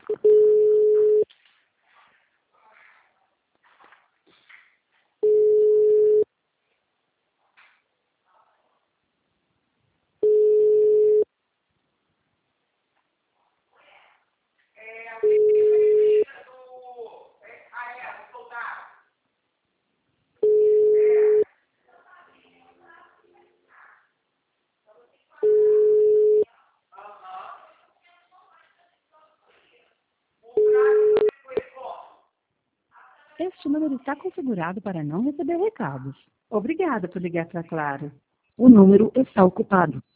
Este número está configurado para não receber recados. Obrigada por ligar para a Claro. O número está ocupado.